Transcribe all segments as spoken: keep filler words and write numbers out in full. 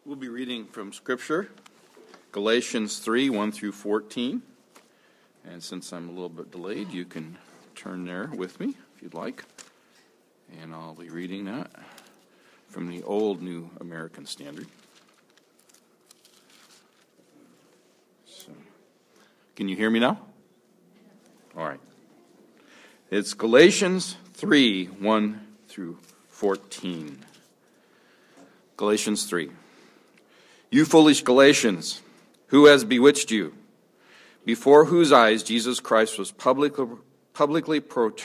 We'll be reading from Scripture, Galatians three, one through fourteen. And since I'm a little bit delayed, you can turn there with me if you'd like. And I'll be reading that from the Old New American Standard. So, can you hear me now? All right. It's Galatians three, one through fourteen. Galatians three. You foolish Galatians, who has bewitched you? Before whose eyes Jesus Christ was publicly, publicly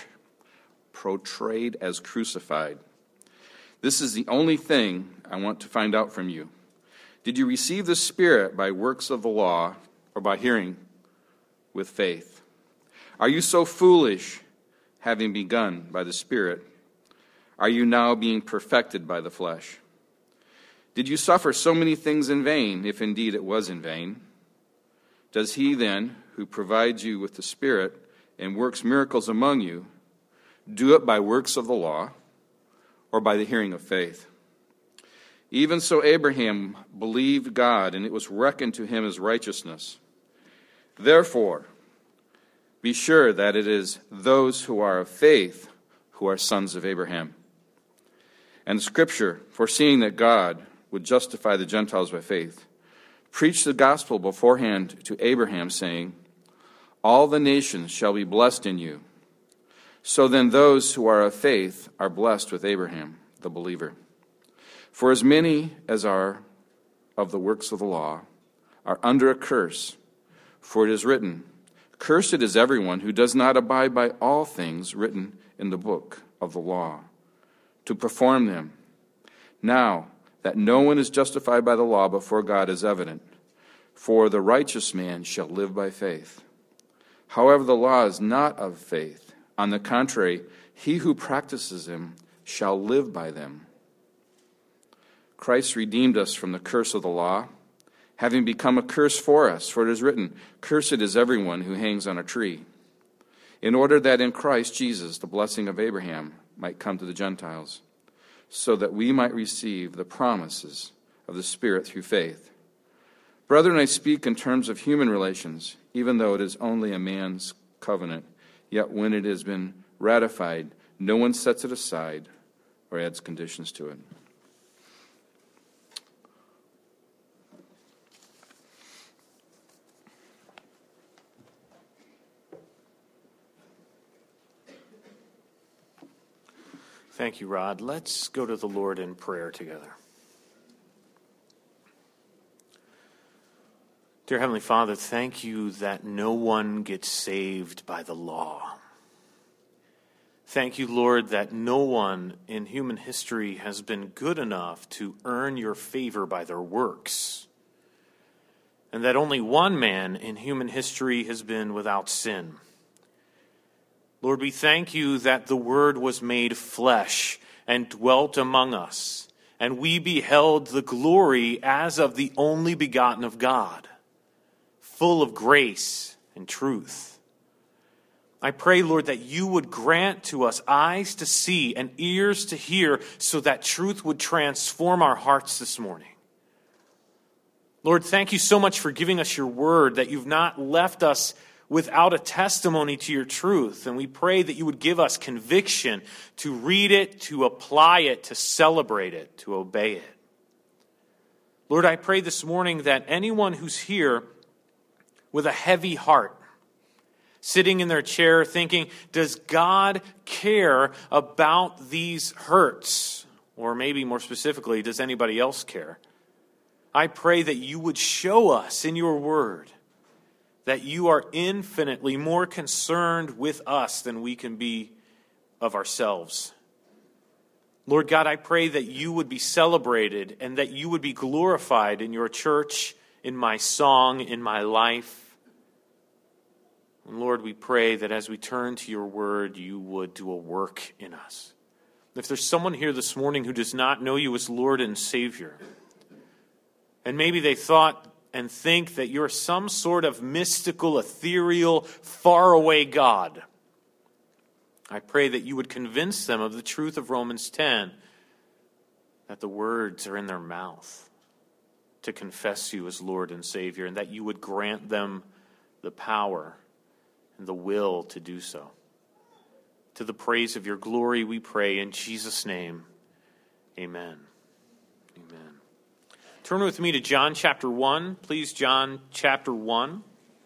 portrayed as crucified. This is the only thing I want to find out from you. Did you receive the Spirit by works of the law or by hearing with faith? Are you so foolish, having begun by the Spirit? Are you now being perfected by the flesh? Did you suffer so many things in vain, if indeed it was in vain? Does he then, who provides you with the Spirit and works miracles among you, do it by works of the law or by the hearing of faith? Even so Abraham believed God, and it was reckoned to him as righteousness. Therefore, be sure that it is those who are of faith who are sons of Abraham. And the Scripture, foreseeing that God would justify the Gentiles by faith, preached the gospel beforehand to Abraham, saying, all the nations shall be blessed in you. So then those who are of faith are blessed with Abraham, the believer. For as many as are of the works of the law are under a curse, for it is written, cursed is everyone who does not abide by all things written in the book of the law, to perform them. Now, that no one is justified by the law before God is evident, for the righteous man shall live by faith. However, the law is not of faith. On the contrary, he who practices them shall live by them. Christ redeemed us from the curse of the law, having become a curse for us, for it is written, cursed is everyone who hangs on a tree, in order that in Christ Jesus the blessing of Abraham might come to the Gentiles, so that we might receive the promises of the Spirit through faith. Brethren, I speak in terms of human relations, even though it is only a man's covenant. Yet when it has been ratified, no one sets it aside or adds conditions to it. Thank you, Rod. Let's go to the Lord in prayer together. Dear Heavenly Father, thank you that no one gets saved by the law. Thank you, Lord, that no one in human history has been good enough to earn your favor by their works, and that only one man in human history has been without sin. Lord, we thank you that the Word was made flesh and dwelt among us, and we beheld the glory as of the only begotten of God, full of grace and truth. I pray, Lord, that you would grant to us eyes to see and ears to hear, so that truth would transform our hearts this morning. Lord, thank you so much for giving us your word, that you've not left us without a testimony to your truth. And we pray that you would give us conviction to read it, to apply it, to celebrate it, to obey it. Lord, I pray this morning that anyone who's here with a heavy heart, sitting in their chair thinking, does God care about these hurts? Or maybe more specifically, does anybody else care? I pray that you would show us in your word that you are infinitely more concerned with us than we can be of ourselves. Lord God, I pray that you would be celebrated and that you would be glorified in your church, in my song, in my life. And Lord, we pray that as we turn to your word, you would do a work in us. If there's someone here this morning who does not know you as Lord and Savior, and maybe they thought and think that you're some sort of mystical, ethereal, faraway God, I pray that you would convince them of the truth of Romans ten, that the words are in their mouth. to confess you as Lord and Savior, and that you would grant them the power and the will to do so. To the praise of your glory we pray in Jesus' name. Amen. Amen. Turn with me to John chapter one. Please, John chapter one.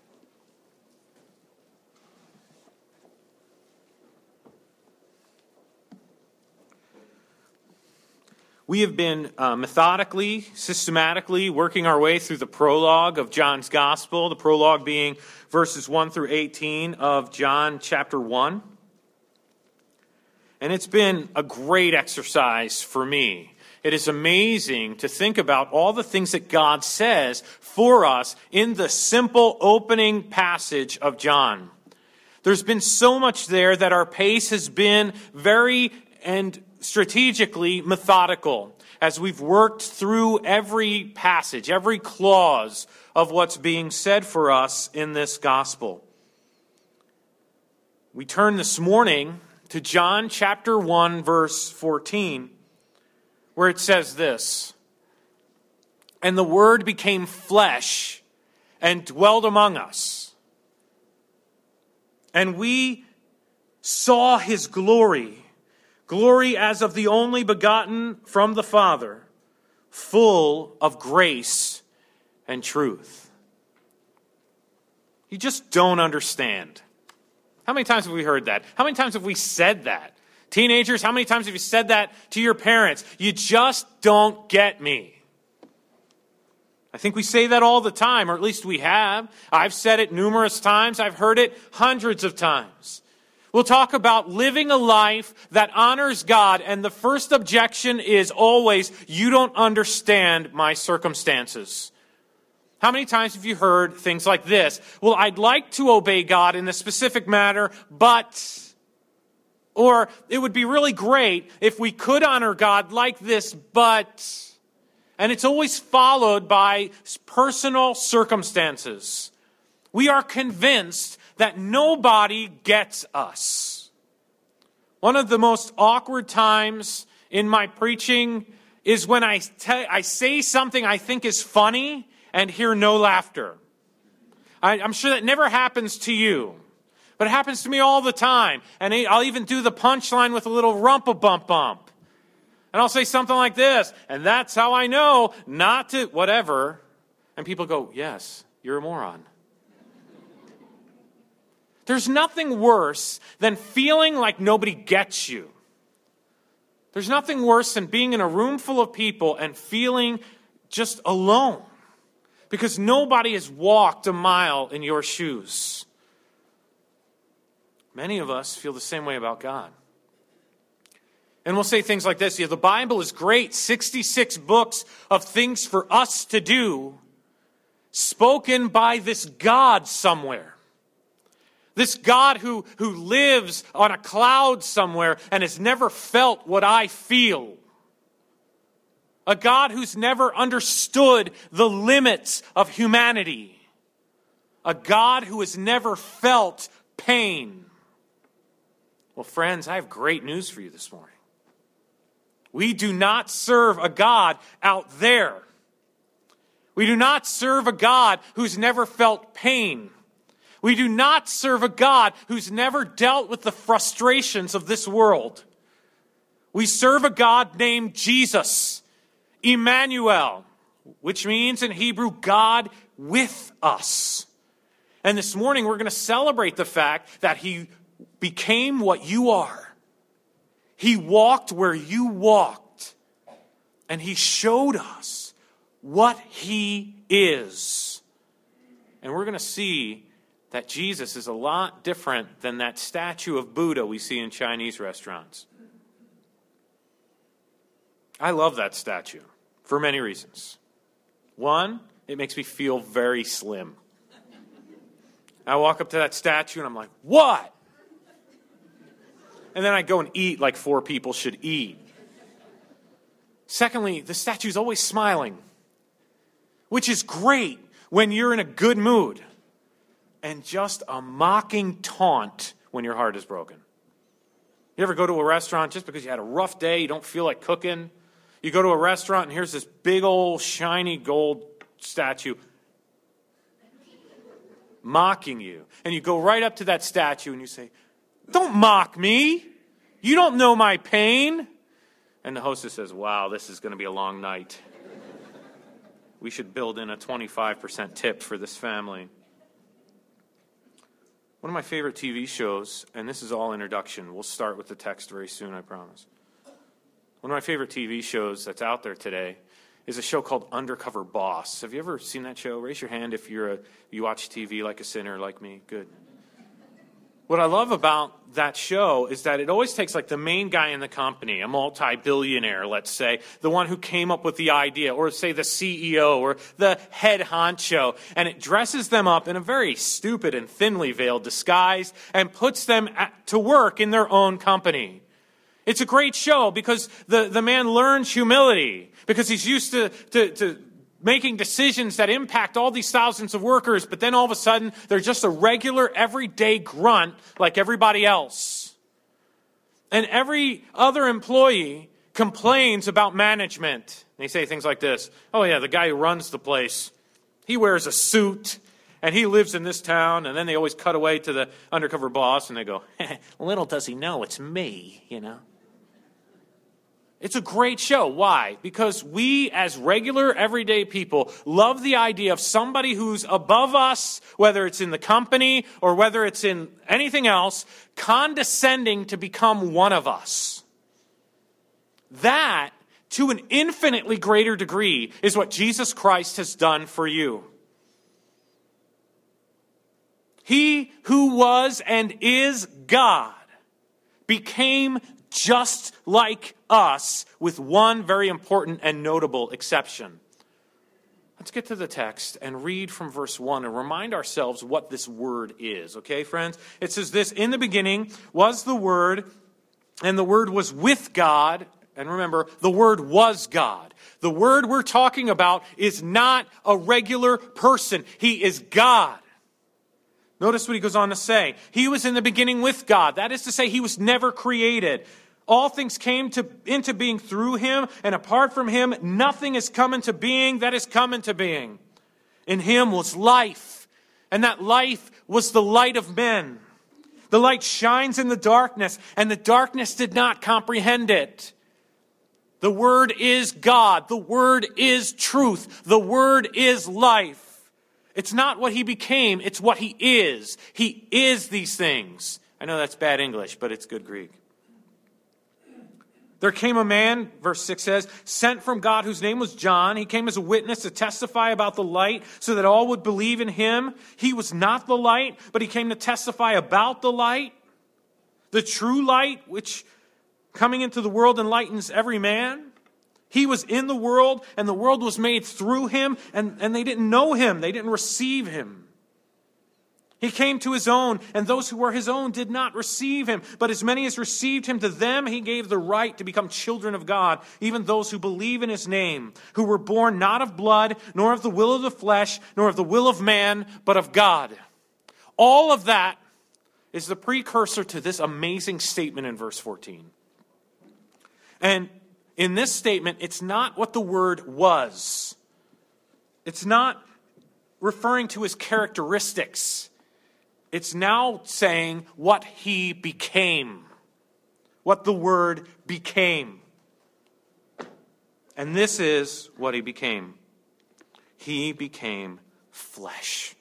We have been uh, methodically, systematically working our way through the prologue of John's Gospel, the prologue being verses one through eighteen of John chapter one. And it's been a great exercise for me. It is amazing to think about all the things that God says for us in the simple opening passage of John. There's been so much there that our pace has been very and strategically methodical as we've worked through every passage, every clause of what's being said for us in this gospel. We turn this morning to John chapter one, verse fourteen, where it says this, "And the Word became flesh and dwelled among us. And we saw his glory, glory as of the only begotten from the Father, full of grace and truth." You just don't understand. How many times have we heard that? How many times have we said that? Teenagers, how many times have you said that to your parents? You just don't get me. I think we say that all the time, or at least we have. I've said it numerous times. I've heard it hundreds of times. We'll talk about living a life that honors God, and the first objection is always, you don't understand my circumstances. How many times have you heard things like this? Well, I'd like to obey God in a specific matter, but... Or it would be really great if we could honor God like this, but... And it's always followed by personal circumstances. We are convinced that nobody gets us. One of the most awkward times in my preaching is when I, te- I say something I think is funny and hear no laughter. I, I'm sure that never happens to you, but it happens to me all the time. And I'll even do the punchline with a little rumpa-bump-bump. And I'll say something like this, and that's how I know not to whatever. And people go, yes, you're a moron. There's nothing worse than feeling like nobody gets you. There's nothing worse than being in a room full of people and feeling just alone because nobody has walked a mile in your shoes. Many of us feel the same way about God. And we'll say things like this, yeah, the Bible is great, sixty-six books of things for us to do, spoken by this God somewhere. This God who, who lives on a cloud somewhere and has never felt what I feel. A God who's never understood the limits of humanity. A God who has never felt pain. Well, friends, I have great news for you this morning. We do not serve a God out there. We do not serve a God who's never felt pain. We do not serve a God who's never dealt with the frustrations of this world. We serve a God named Jesus, Emmanuel, which means in Hebrew, God with us. And this morning we're going to celebrate the fact that he became what you are. He walked where you walked. And he showed us what he is. And we're going to see that Jesus is a lot different than that statue of Buddha we see in Chinese restaurants. I love that statue for many reasons. One, it makes me feel very slim. I walk up to that statue and I'm like, what? And then I go and eat like four people should eat. Secondly, the statue's always smiling, which is great when you're in a good mood, and just a mocking taunt when your heart is broken. You ever go to a restaurant just because you had a rough day, you don't feel like cooking, You go to a restaurant and here's this big old shiny gold statue mocking you. And you go right up to that statue and you say, "Don't mock me. You don't know my pain." And the hostess says, "Wow, this is going to be a long night. We should build in a twenty-five percent tip for this family." One of my favorite T V shows, and this is all introduction. We'll start with the text very soon, I promise. One of my favorite T V shows that's out there today is a show called Undercover Boss. Have you ever seen that show? Raise your hand if you're a, you watch T V like a sinner like me. Good. What I love about that show is that it always takes like the main guy in the company, a multi-billionaire, let's say, the one who came up with the idea, or say the C E O or the head honcho, and it dresses them up in a very stupid and thinly veiled disguise and puts them at, to work in their own company. It's a great show because the, the man learns humility because he's used to, to, to making decisions that impact all these thousands of workers, but then all of a sudden they're just a regular, everyday grunt like everybody else. And every other employee complains about management. They say things like this: "Oh yeah, the guy who runs the place, he wears a suit, and he lives in this town." And then they always cut away to the undercover boss, and they go, "Little does he know it's me, you know." It's a great show. Why? Because we, as regular, everyday people, love the idea of somebody who's above us, whether it's in the company or whether it's in anything else, condescending to become one of us. That, to an infinitely greater degree, is what Jesus Christ has done for you. He who was and is God became just like us, with one very important and notable exception. Let's get to the text and read from verse one and remind ourselves what this word is. Okay, friends? It says this: "In the beginning was the Word, and the Word was with God." And remember, the Word was God. The Word we're talking about is not a regular person. He is God. Notice what he goes on to say. He was in the beginning with God. That is to say, he was never created. All things came to, into being through him, and apart from him, nothing has come into being that has come into being. In him was life, and that life was the light of men. The light shines in the darkness, and the darkness did not comprehend it. The Word is God. The Word is truth. The Word is life. It's not what he became, it's what he is. He is these things. I know that's bad English, but it's good Greek. There came a man, verse six says, sent from God, whose name was John. He came as a witness to testify about the light so that all would believe in him. He was not the light, but he came to testify about the light. The true light, which coming into the world enlightens every man. He was in the world, and the world was made through him, and, and they didn't know him. They didn't receive him. He came to his own, and those who were his own did not receive him. But as many as received him, to them he gave the right to become children of God, even those who believe in his name, who were born not of blood, nor of the will of the flesh, nor of the will of man, but of God. All of that is the precursor to this amazing statement in verse fourteen. And in this statement, it's not what the Word was. It's not referring to his characteristics. It's now saying what he became. What the Word became. And this is what he became. He became flesh.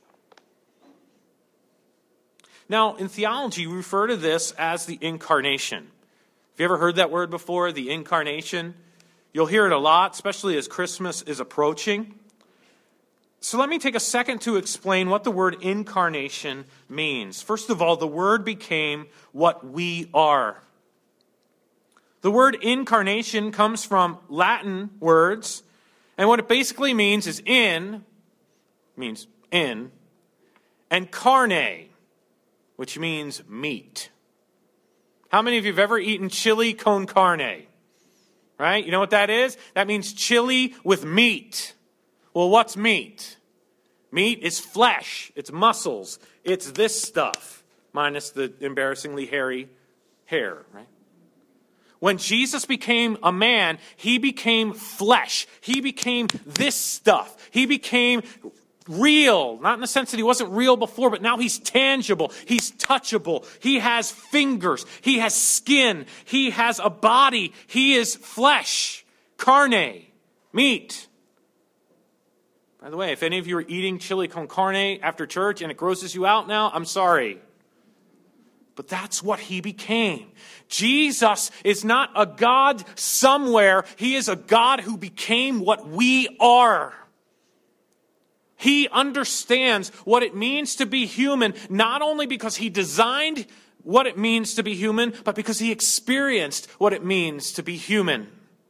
Now, in theology, we refer to this as the incarnation. Have you ever heard that word before, the incarnation? You'll hear it a lot, especially as Christmas is approaching. So let me take a second to explain what the word incarnation means. First of all, the Word became what we are. The word incarnation comes from Latin words, and what it basically means is in, means in, and carne, which means meat. How many of you have ever eaten chili con carne? Right? You know what that is? That means chili with meat. Well, what's meat? Meat is flesh. It's muscles. It's this stuff, minus the embarrassingly hairy hair, right? When Jesus became a man, he became flesh. He became this stuff. He became real, not in the sense that he wasn't real before, but now he's tangible. He's touchable. He has fingers. He has skin. He has a body. He is flesh, carne, meat. By the way, if any of you are eating chili con carne after church and it grosses you out now, I'm sorry. But that's what he became. Jesus is not a God somewhere. He is a God who became what we are. He understands what it means to be human, not only because he designed what it means to be human, but because he experienced what it means to be human.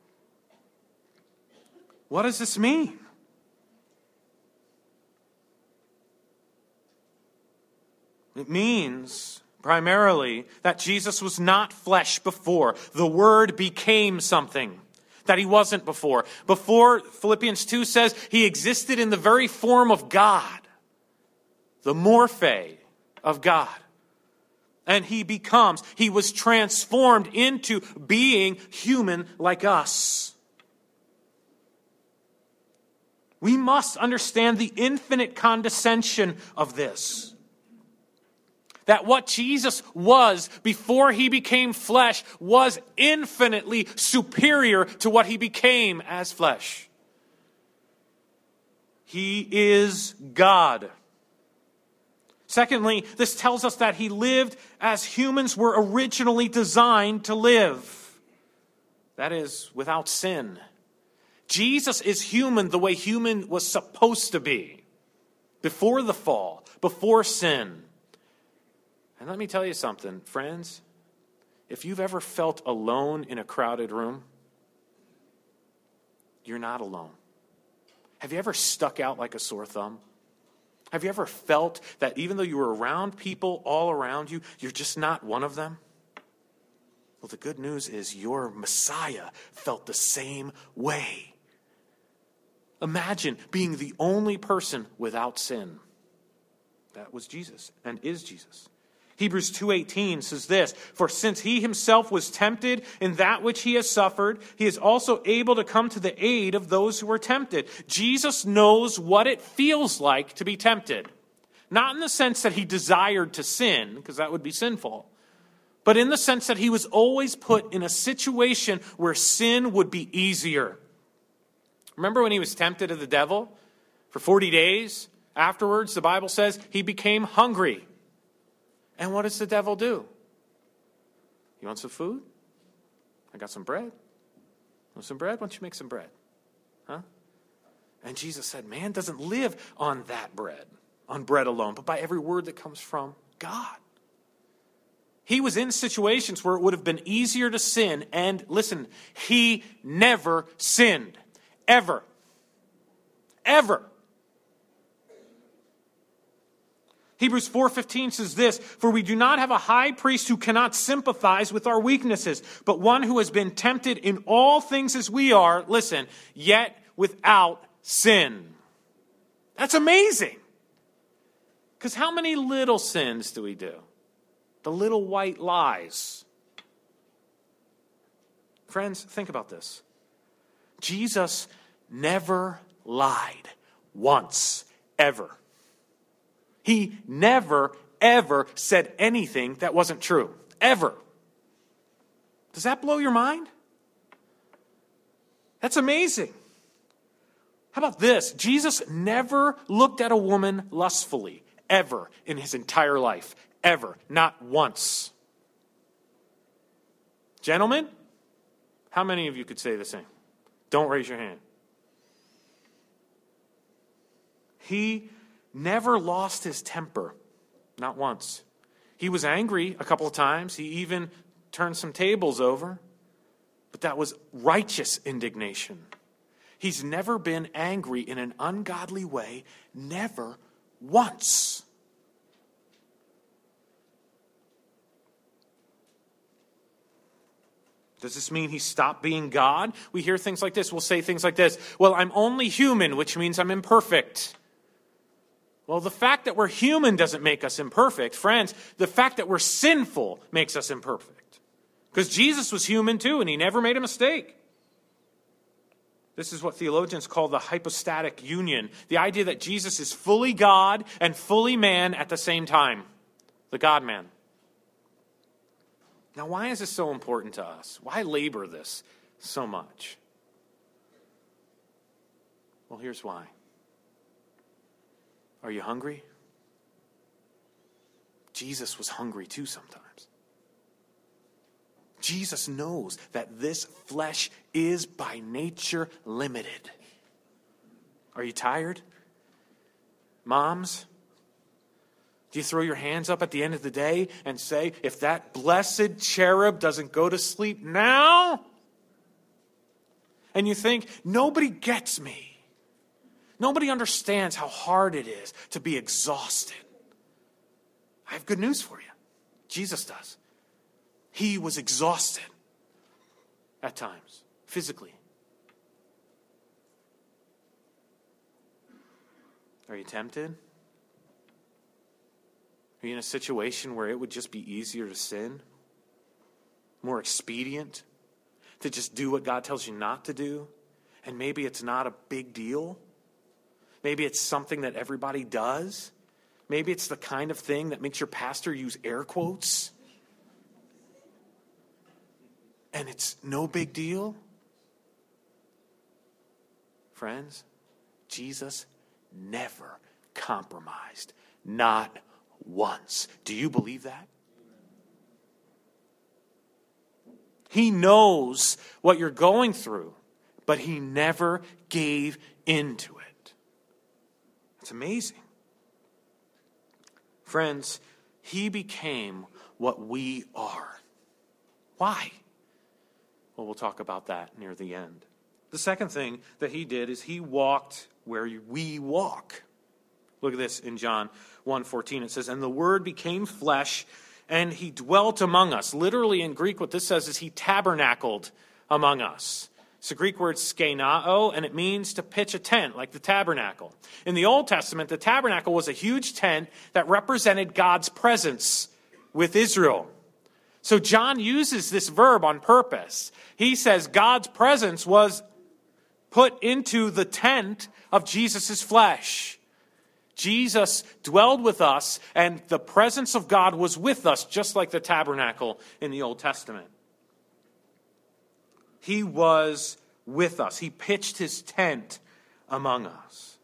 What does this mean? It means primarily that Jesus was not flesh before. The Word became something that he wasn't before. Before, Philippians two says, he existed in the very form of God, the morphe of God. And he becomes, he was transformed into being human like us. We must understand the infinite condescension of this. That what Jesus was before he became flesh was infinitely superior to what he became as flesh. He is God. Secondly, this tells us that he lived as humans were originally designed to live. That is, without sin. Jesus is human the way human was supposed to be. Before the fall, before sin. And let me tell you something, friends. If you've ever felt alone in a crowded room, you're not alone. Have you ever stuck out like a sore thumb? Have you ever felt that even though you were around people all around you, you're just not one of them? Well, the good news is your Messiah felt the same way. Imagine being the only person without sin. That was Jesus and is Jesus. Hebrews two eighteen says this, for since he himself was tempted in that which he has suffered, he is also able to come to the aid of those who are tempted. Jesus knows what it feels like to be tempted. Not in the sense that he desired to sin, because that would be sinful, but in the sense that he was always put in a situation where sin would be easier. Remember when he was tempted of the devil for forty days? Afterwards, the Bible says he became hungry. And what does the devil do? You want some food? I got some bread. Want some bread? Why don't you make some bread? Huh? And Jesus said, man doesn't live on that bread, on bread alone, but by every word that comes from God. He was in situations where it would have been easier to sin, and listen, he never sinned. Ever. Ever. Hebrews four fifteen says this, for we do not have a high priest who cannot sympathize with our weaknesses, but one who has been tempted in all things as we are, listen, yet without sin. That's amazing. Because how many little sins do we do? The little white lies. Friends, think about this. Jesus never lied once, ever. He never, ever said anything that wasn't true. Ever. Does that blow your mind? That's amazing. How about this? Jesus never looked at a woman lustfully, ever, in his entire life. Ever. Not once. Gentlemen, how many of you could say the same? Don't raise your hand. He never lost his temper. Not once. He was angry a couple of times. He even turned some tables over. But that was righteous indignation. He's never been angry in an ungodly way. Never once. Does this mean he stopped being God? We hear things like this. We'll say things like this. Well, I'm only human, which means I'm imperfect. Well, the fact that we're human doesn't make us imperfect. Friends, the fact that we're sinful makes us imperfect. Because Jesus was human too, and he never made a mistake. This is what theologians call the hypostatic union. The idea that Jesus is fully God and fully man at the same time. The God-man. Now, why is this so important to us? Why labor this so much? Well, here's why. Are you hungry? Jesus was hungry too sometimes. Jesus knows that this flesh is by nature limited. Are you tired? Moms, do you throw your hands up at the end of the day and say, if that blessed cherub doesn't go to sleep now? And you think, nobody gets me. Nobody understands how hard it is to be exhausted. I have good news for you. Jesus does. He was exhausted at times, physically. Are you tempted? Are you in a situation where it would just be easier to sin? More expedient to just do what God tells you not to do? And maybe it's not a big deal. Maybe it's something that everybody does. Maybe it's the kind of thing that makes your pastor use air quotes. And it's no big deal. Friends, Jesus never compromised. Not once. Do you believe that? He knows what you're going through, but he never gave into it. It's amazing. Friends, he became what we are. Why? Well, we'll talk about that near the end. The second thing that he did is he walked where we walk. Look at this in John one fourteen. It says, and the Word became flesh, and he dwelt among us. Literally in Greek, what this says is he tabernacled among us. It's the Greek word skenao, and it means to pitch a tent, like the tabernacle. In the Old Testament, the tabernacle was a huge tent that represented God's presence with Israel. So John uses this verb on purpose. He says God's presence was put into the tent of Jesus' flesh. Jesus dwelled with us, and the presence of God was with us, just like the tabernacle in the Old Testament. He was with us. He pitched his tent among us.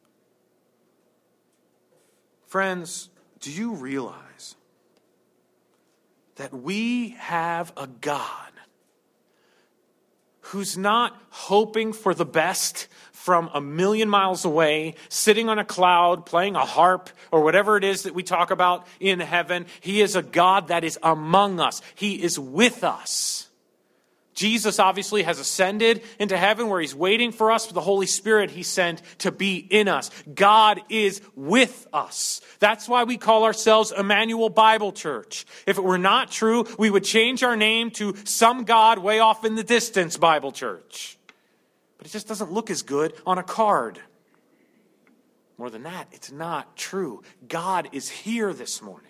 Friends, do you realize that we have a God who's not hoping for the best from a million miles away, sitting on a cloud, playing a harp, or whatever it is that we talk about in heaven? He is a God that is among us. He is with us. Jesus obviously has ascended into heaven where he's waiting for us. For the Holy Spirit he sent to be in us. God is with us. That's why we call ourselves Emmanuel Bible Church. If it were not true, we would change our name to Some God Way Off in the Distance Bible Church. But it just doesn't look as good on a card. More than that, it's not true. God is here this morning.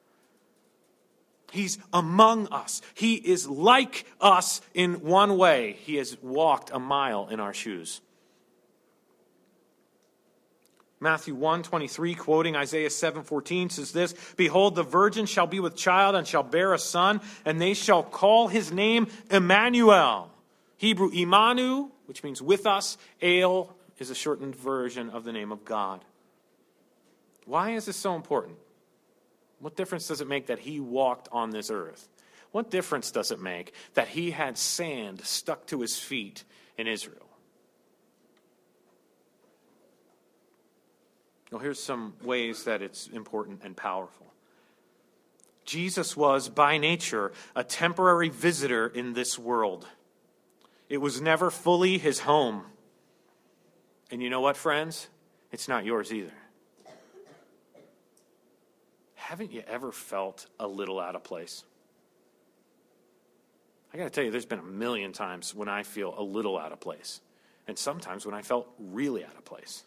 He's among us. He is like us in one way. He has walked a mile in our shoes. Matthew one twenty-three, quoting Isaiah seven fourteen, says this, behold, the virgin shall be with child and shall bear a son, and they shall call his name Emmanuel. Hebrew Imanu, which means with us. El is a shortened version of the name of God. Why is this so important? What difference does it make that he walked on this earth? What difference does it make that he had sand stuck to his feet in Israel? Well, here's some ways that it's important and powerful. Jesus was, by nature, a temporary visitor in this world. It was never fully his home. And you know what, friends? It's not yours either. Haven't you ever felt a little out of place? I got to tell you, there's been a million times when I feel a little out of place. And sometimes when I felt really out of place.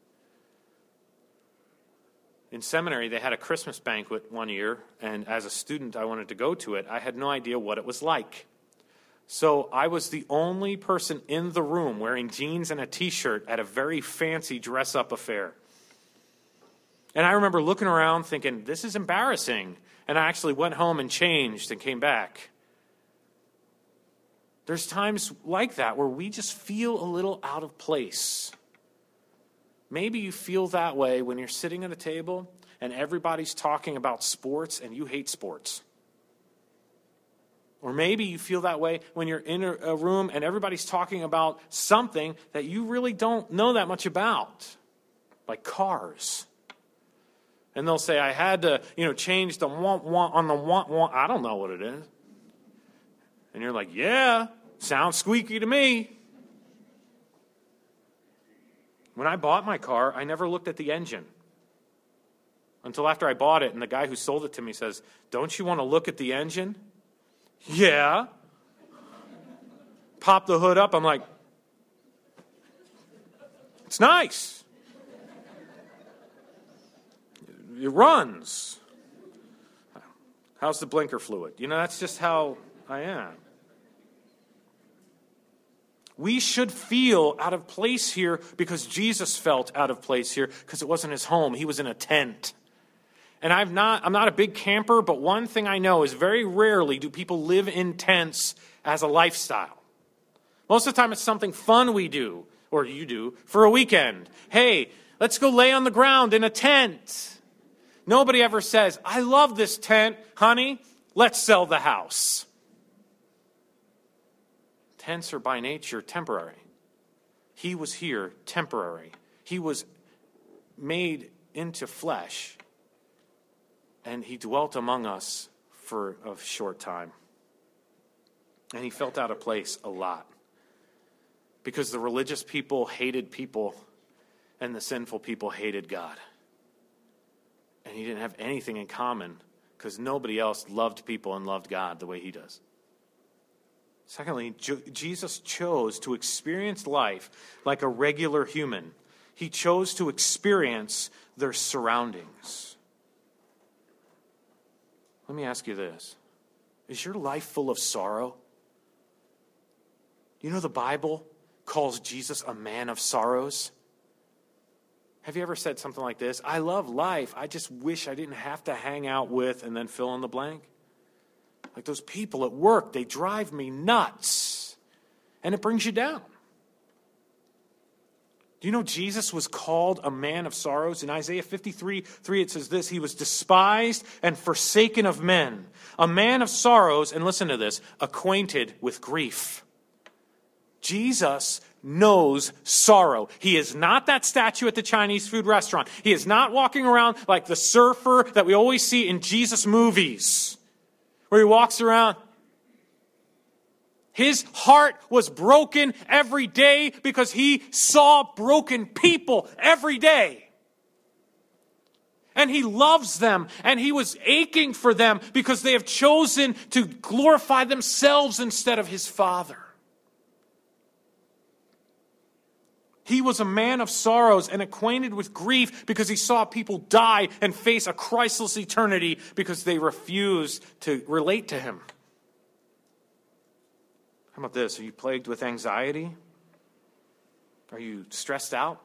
In seminary, they had a Christmas banquet one year, and as a student, I wanted to go to it. I had no idea what it was like. So I was the only person in the room wearing jeans and a t-shirt at a very fancy dress-up affair. And I remember looking around thinking, this is embarrassing. And I actually went home and changed and came back. There's times like that where we just feel a little out of place. Maybe you feel that way when you're sitting at a table and everybody's talking about sports and you hate sports. Or maybe you feel that way when you're in a, a room and everybody's talking about something that you really don't know that much about, like cars. And they'll say, I had to, you know, change the want, want on the want, want. I don't know what it is. And you're like, yeah, sounds squeaky to me. When I bought my car, I never looked at the engine. Until after I bought it, and the guy who sold it to me says, don't you want to look at the engine? Yeah. Pop the hood up. I'm like, it's nice. It runs. How's the blinker fluid? You know, that's just how I am. We should feel out of place here because Jesus felt out of place here because it wasn't his home. He was in a tent. And I've not, I'm not a big camper, but one thing I know is very rarely do people live in tents as a lifestyle. Most of the time it's something fun we do, or you do, for a weekend. Hey, let's go lay on the ground in a tent. Nobody ever says, I love this tent, honey, let's sell the house. Tents are by nature temporary. He was here temporary. He was made into flesh. And he dwelt among us for a short time. And he felt out of place a lot. Because the religious people hated people and the sinful people hated God. And he didn't have anything in common because nobody else loved people and loved God the way he does. Secondly, Jesus chose to experience life like a regular human. He chose to experience their surroundings. Let me ask you this. Is your life full of sorrow? You know the Bible calls Jesus a man of sorrows? Have you ever said something like this? I love life. I just wish I didn't have to hang out with, and then fill in the blank. Like those people at work, they drive me nuts. And it brings you down. Do you know Jesus was called a man of sorrows? In Isaiah fifty-three, three it says this, he was despised and forsaken of men. A man of sorrows, and listen to this, acquainted with grief. Jesus knows sorrow. He is not that statue at the Chinese food restaurant. He is not walking around like the surfer that we always see in Jesus movies, where he walks around. His heart was broken every day because he saw broken people every day. And he loves them, and he was aching for them because they have chosen to glorify themselves instead of his Father. He was a man of sorrows and acquainted with grief because he saw people die and face a Christless eternity because they refused to relate to him. How about this? Are you plagued with anxiety? Are you stressed out?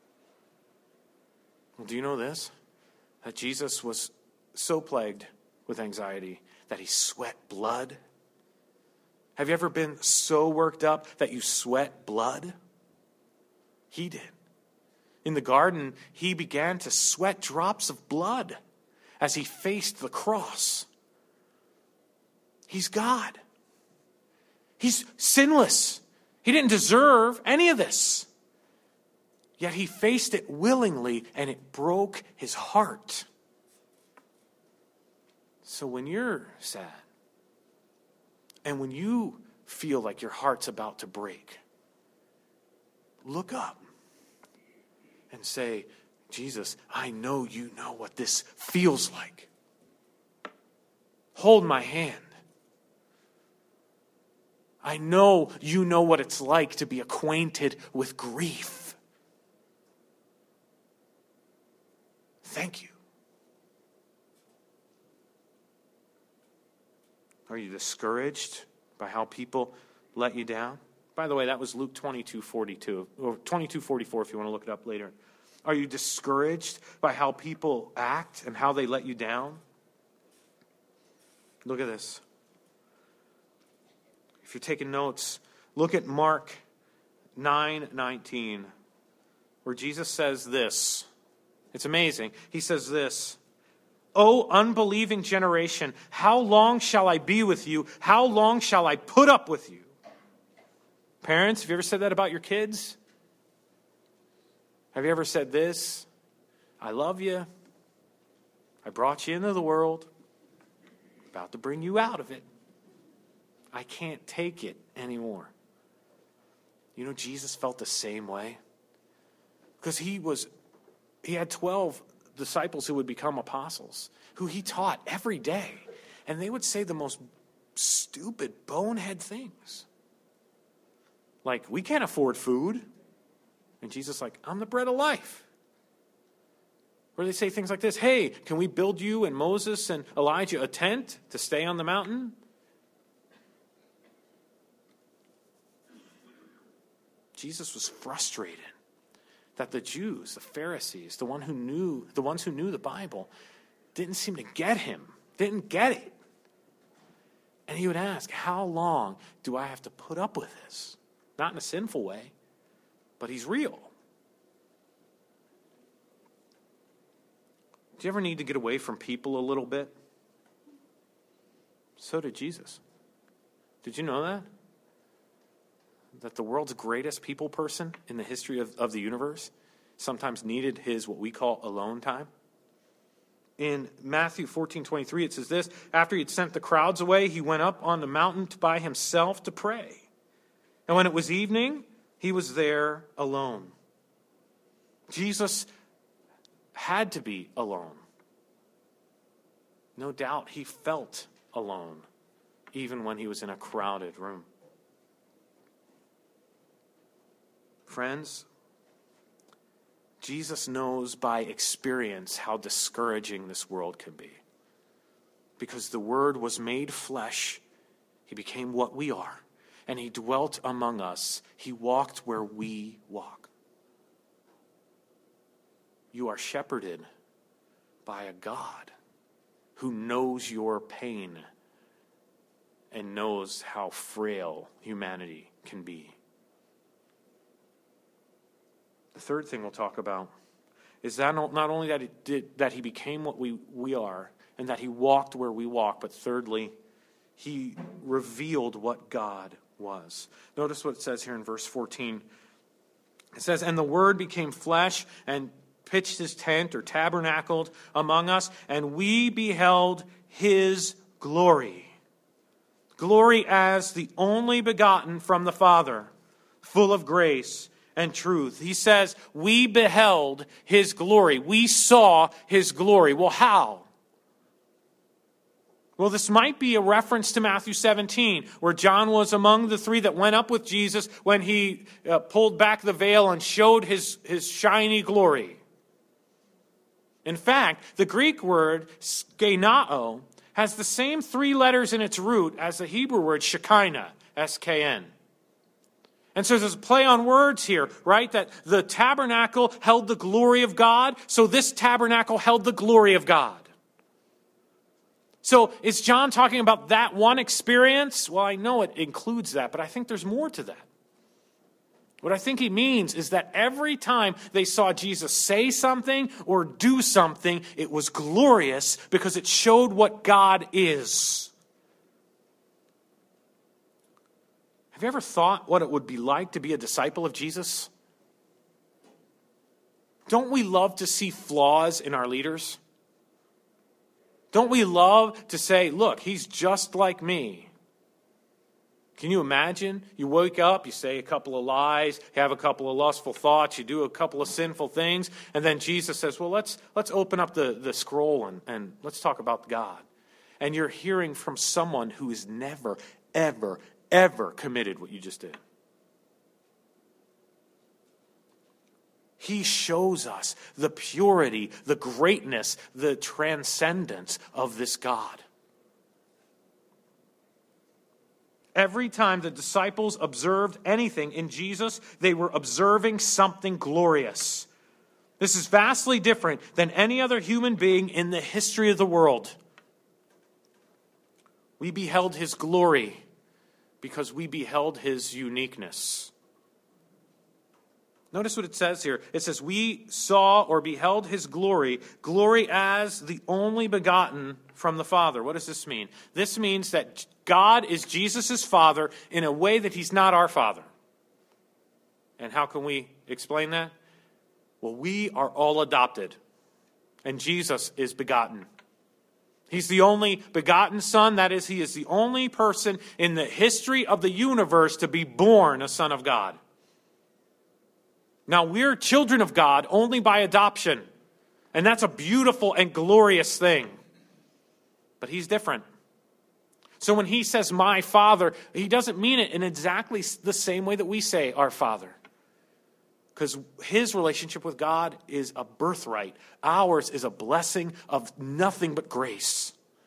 Well, do you know this? That Jesus was so plagued with anxiety that he sweat blood. Have you ever been so worked up that you sweat blood? He did. In the garden, he began to sweat drops of blood as he faced the cross. He's God. He's sinless. He didn't deserve any of this. Yet he faced it willingly, and it broke his heart. So when you're sad, and when you feel like your heart's about to break, look up and say, Jesus, I know you know what this feels like. Hold my hand. I know you know what it's like to be acquainted with grief. Thank you. Are you discouraged by how people let you down? By the way, that was Luke twenty-two forty-two, or twenty-two forty-four if you want to look it up later. Are you discouraged by how people act and how they let you down? Look at this. If you're taking notes, look at Mark nine nineteen, where Jesus says this. It's amazing. He says this, "O unbelieving generation, how long shall I be with you? How long shall I put up with you?" Parents, have you ever said that about your kids? Have you ever said this? I love you. I brought you into the world. About to bring you out of it. I can't take it anymore. You know, Jesus felt the same way. Because he was, he had twelve disciples who would become apostles, who he taught every day. And they would say the most stupid, bonehead things. Like, we can't afford food. And Jesus is like, I'm the bread of life. Or they say things like this, hey, can we build you and Moses and Elijah a tent to stay on the mountain? Jesus was frustrated that the Jews, the Pharisees, the one who knew, the ones who knew the Bible, didn't seem to get him, didn't get it. And he would ask, how long do I have to put up with this? Not in a sinful way, but he's real. Do you ever need to get away from people a little bit? So did Jesus. Did you know that? That the world's greatest people person in the history of, of the universe sometimes needed his what we call alone time. In Matthew fourteen twenty-three, it says this, after he'd sent the crowds away, he went up on the mountain by himself to pray. And when it was evening, he was there alone. Jesus had to be alone. No doubt he felt alone, even when he was in a crowded room. Friends, Jesus knows by experience how discouraging this world can be. Because the Word was made flesh, he became what we are, and he dwelt among us. He walked where we walk. You are shepherded by a God who knows your pain and knows how frail humanity can be. The third thing we'll talk about is that not only that, it did, that he became what we, we are and that he walked where we walk, but thirdly, he revealed what God was. Notice what it says here in verse fourteen. It says, and the Word became flesh and pitched his tent or tabernacled among us, and we beheld his glory. Glory as the only begotten from the Father, full of grace and truth. He says, we beheld his glory. We saw his glory. Well, how? Well, this might be a reference to Matthew seventeen, where John was among the three that went up with Jesus when he uh, pulled back the veil and showed his, his shiny glory. In fact, the Greek word skenao has the same three letters in its root as the Hebrew word Shekinah, S K N. And so there's a play on words here, right? That the tabernacle held the glory of God, so this tabernacle held the glory of God. So is John talking about that one experience? Well, I know it includes that, but I think there's more to that. What I think he means is that every time they saw Jesus say something or do something, it was glorious because it showed what God is. Have you ever thought what it would be like to be a disciple of Jesus? Don't we love to see flaws in our leaders? Don't we love to say, look, he's just like me? Can you imagine? You wake up, you say a couple of lies, you have a couple of lustful thoughts, you do a couple of sinful things, and then Jesus says, well, let's let's open up the, the scroll and, and let's talk about God. And you're hearing from someone who has never, ever, ever committed what you just did. He shows us the purity, the greatness, the transcendence of this God. Every time the disciples observed anything in Jesus, they were observing something glorious. This is vastly different than any other human being in the history of the world. We beheld his glory because we beheld his uniqueness. Notice what it says here. It says, we saw or beheld his glory, glory as the only begotten from the Father. What does this mean? This means that God is Jesus' Father in a way that he's not our Father. And how can we explain that? Well, we are all adopted, and Jesus is begotten. He's the only begotten Son. That is, he is the only person in the history of the universe to be born a son of God. Now, we're children of God only by adoption. And that's a beautiful and glorious thing. But he's different. So when he says, my Father, he doesn't mean it in exactly the same way that we say, our Father. Because his relationship with God is a birthright. Ours is a blessing of nothing but grace.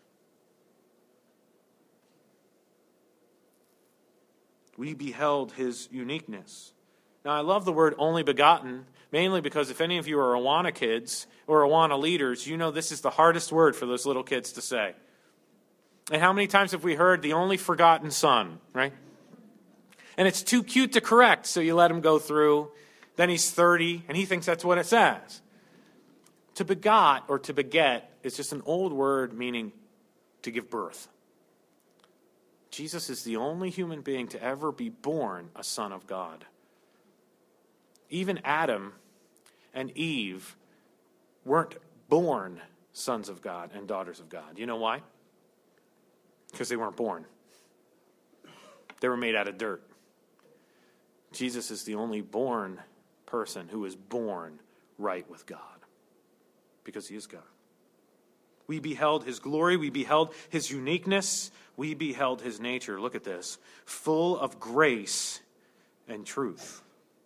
We beheld his uniqueness. Now, I love the word only begotten, mainly because if any of you are Awana kids or Awana leaders, you know this is the hardest word for those little kids to say. And how many times have we heard the only forgotten son, right? And it's too cute to correct, so you let him go through. Then he's thirty, and he thinks that's what it says. To begot or to beget is just an old word meaning to give birth. Jesus is the only human being to ever be born a son of God. Even Adam and Eve weren't born sons of God and daughters of God. You know why? Because they weren't born. They were made out of dirt. Jesus is the only born person who is born right with God. Because he is God. We beheld his glory. We beheld his uniqueness. We beheld his nature. Look at this. Full of grace and truth.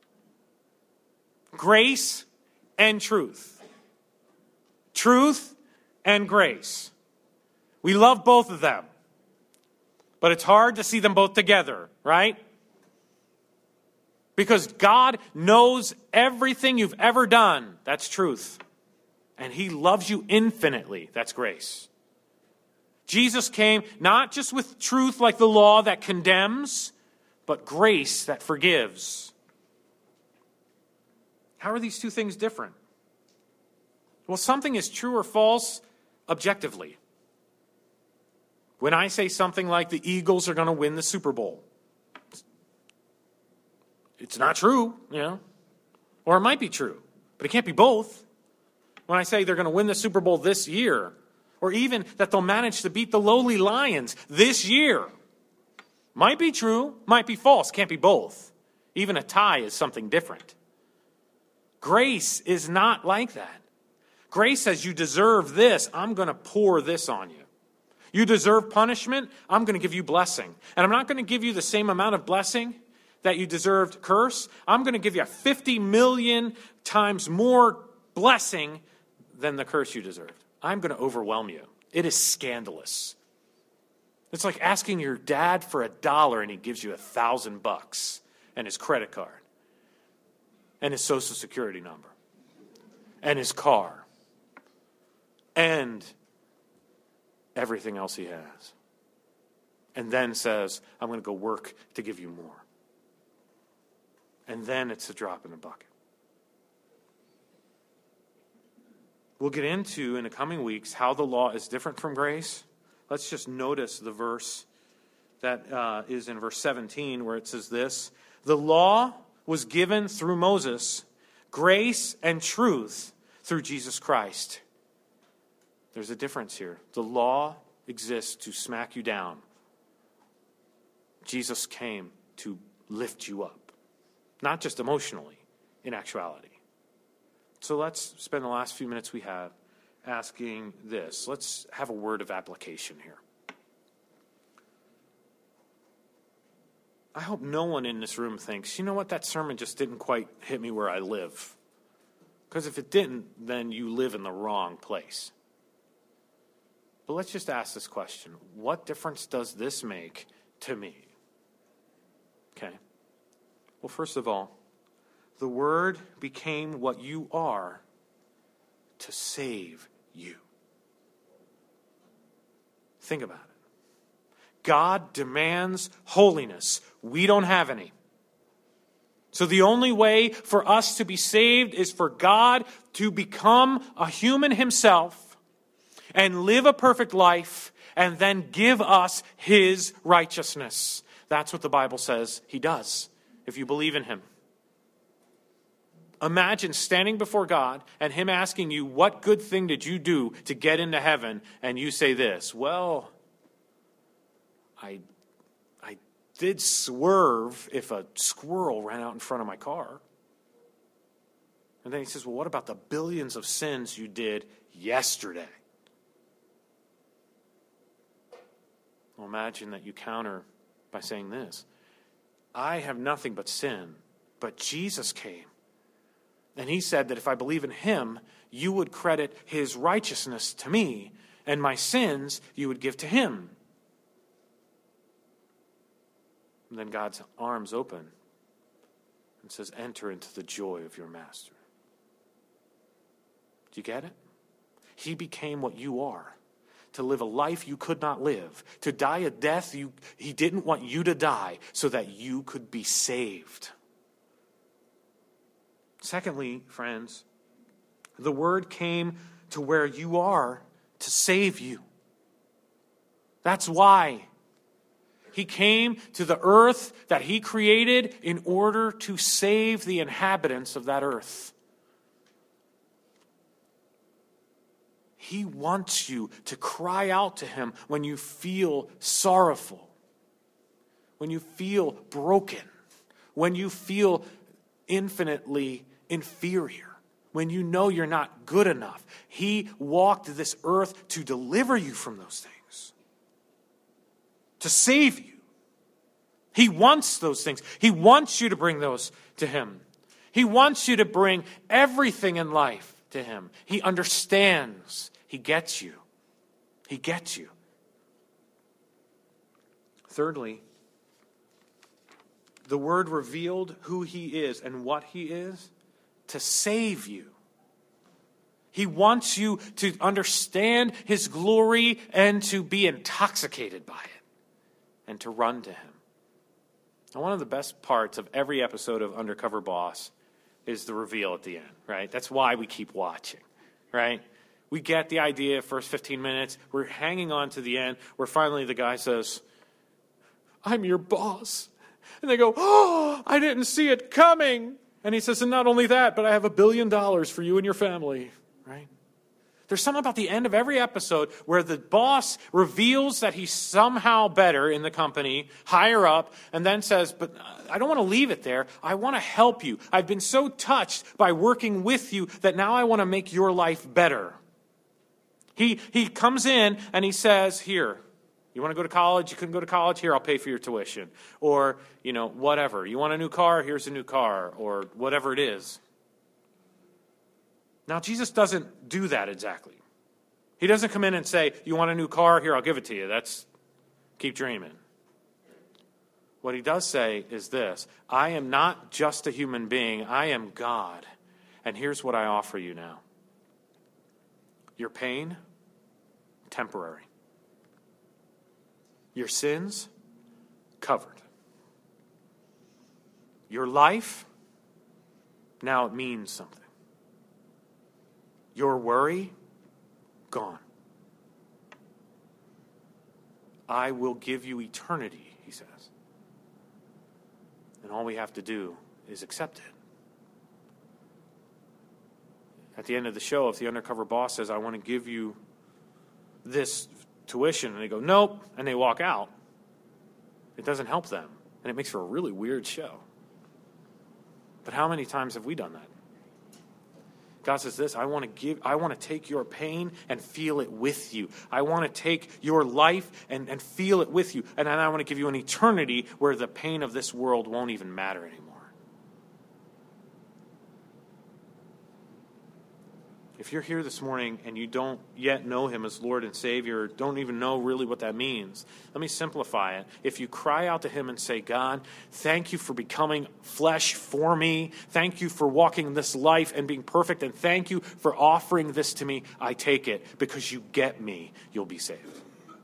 Grace and truth. Truth and grace. We love both of them. But it's hard to see them both together, right? Because God knows everything you've ever done. That's truth. And he loves you infinitely. That's grace. Jesus came not just with truth like the law that condemns, but grace that forgives. How are these two things different? Well, something is true or false objectively. When I say something like the Eagles are going to win the Super Bowl, it's not true, you know. Or it might be true, but it can't be both. When I say they're going to win the Super Bowl this year, or even that they'll manage to beat the lowly Lions this year, might be true, might be false, can't be both. Even a tie is something different. Grace is not like that. Grace says you deserve this, I'm going to pour this on you. You deserve punishment, I'm going to give you blessing. And I'm not going to give you the same amount of blessing that you deserved curse. I'm going to give you fifty million times more blessing than the curse you deserved. I'm going to overwhelm you. It is scandalous. It's like asking your dad for a dollar and he gives you a thousand bucks and his credit card and his social security number and his car and everything else he has. And then says, I'm going to go work to give you more. And then it's a drop in the bucket. We'll get into, in the coming weeks, how the law is different from grace. Let's just notice the verse that uh, is in verse seventeen, where it says this: the law was given through Moses, grace and truth through Jesus Christ. There's a difference here. The law exists to smack you down. Jesus came to lift you up, not just emotionally, in actuality. So let's spend the last few minutes we have asking this. Let's have a word of application here. I hope no one in this room thinks, you know what, that sermon just didn't quite hit me where I live. Because if it didn't, then you live in the wrong place. But let's just ask this question. What difference does this make to me? Okay. Well, first of all, the Word became what you are to save you. Think about it. God demands holiness. We don't have any. So the only way for us to be saved is for God to become a human himself and live a perfect life and then give us his righteousness. That's what the Bible says he does, if you believe in him. Imagine standing before God and him asking you, what good thing did you do to get into heaven? And you say this, well, I, I did swerve if a squirrel ran out in front of my car. And then he says, well, what about the billions of sins you did yesterday? Well, imagine that you counter by saying this, I have nothing but sin, but Jesus came. And he said that if I believe in him, you would credit his righteousness to me, and my sins you would give to him. And then God's arms open and says, enter into the joy of your master. Do you get it? He became what you are, to live a life you could not live, to die a death you, he didn't want you to die so that you could be saved. Secondly, friends, the Word came to where you are to save you. That's why he came to the earth that he created in order to save the inhabitants of that earth. He wants you to cry out to him when you feel sorrowful, when you feel broken, when you feel infinitely inferior, when you know you're not good enough. He walked this earth to deliver you from those things, to save you. He wants those things. He wants you to bring those to him. He wants you to bring everything in life to him. He understands. He gets you. He gets you. Thirdly, the Word revealed who he is and what he is to save you. He wants you to understand his glory and to be intoxicated by it and to run to him. And one of the best parts of every episode of Undercover Boss is the reveal at the end, right? That's why we keep watching, right? We get the idea, first fifteen minutes, we're hanging on to the end, where finally the guy says, I'm your boss. And they go, oh, I didn't see it coming. And he says, and not only that, but I have a billion dollars for you and your family, right? There's something about the end of every episode where the boss reveals that he's somehow better in the company, higher up, and then says, but I don't want to leave it there. I want to help you. I've been so touched by working with you that now I want to make your life better. He, he comes in and he says, here, you want to go to college? You couldn't go to college? Here, I'll pay for your tuition. Or, you know, whatever. You want a new car? Here's a new car. Or whatever it is. Now, Jesus doesn't do that exactly. He doesn't come in and say, you want a new car? Here, I'll give it to you. That's, keep dreaming. What he does say is this, I am not just a human being. I am God. And here's what I offer you now. Your pain, temporary. Your sins, covered. Your life, now it means something. Your worry, gone. I will give you eternity, he says. And all we have to do is accept it. At the end of the show, if the undercover boss says, I want to give you this tuition, and they go, nope, and they walk out, it doesn't help them. And it makes for a really weird show. But how many times have we done that? God says this, I want to give, I want to take your pain and feel it with you. I want to take your life and, and feel it with you. And then I want to give you an eternity where the pain of this world won't even matter anymore. If you're here this morning and you don't yet know him as Lord and Savior, don't even know really what that means, let me simplify it. If you cry out to him and say, God, thank you for becoming flesh for me. Thank you for walking this life and being perfect. And thank you for offering this to me. I take it because you get me. You'll be saved.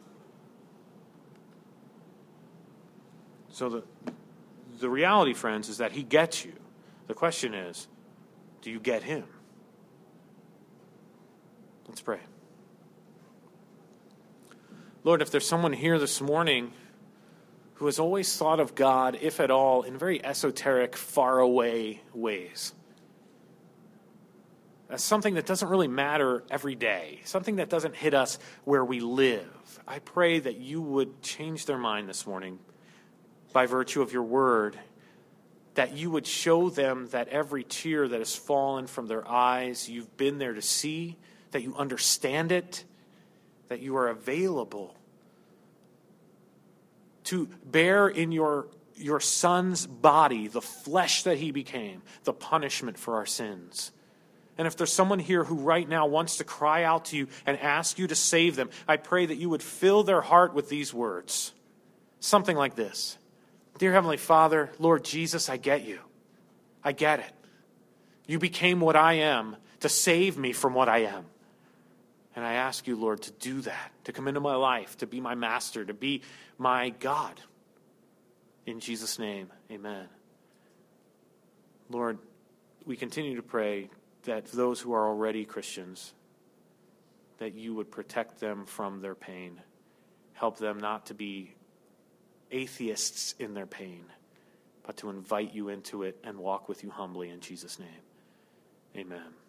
So the, the reality, friends, is that he gets you. The question is, do you get him? Let's pray. Lord, if there's someone here this morning who has always thought of God, if at all, in very esoteric, faraway ways, as something that doesn't really matter every day, something that doesn't hit us where we live, I pray that you would change their mind this morning by virtue of your word, that you would show them that every tear that has fallen from their eyes, you've been there to see, that you understand it, that you are available to bear in your, your son's body the flesh that he became, the punishment for our sins. And if there's someone here who right now wants to cry out to you and ask you to save them, I pray that you would fill their heart with these words. Something like this. Dear Heavenly Father, Lord Jesus, I get you. I get it. You became what I am to save me from what I am. And I ask you, Lord, to do that, to come into my life, to be my master, to be my God. In Jesus' name, amen. Lord, we continue to pray that those who are already Christians, that you would protect them from their pain. Help them not to be atheists in their pain, but to invite you into it and walk with you humbly in Jesus' name. Amen.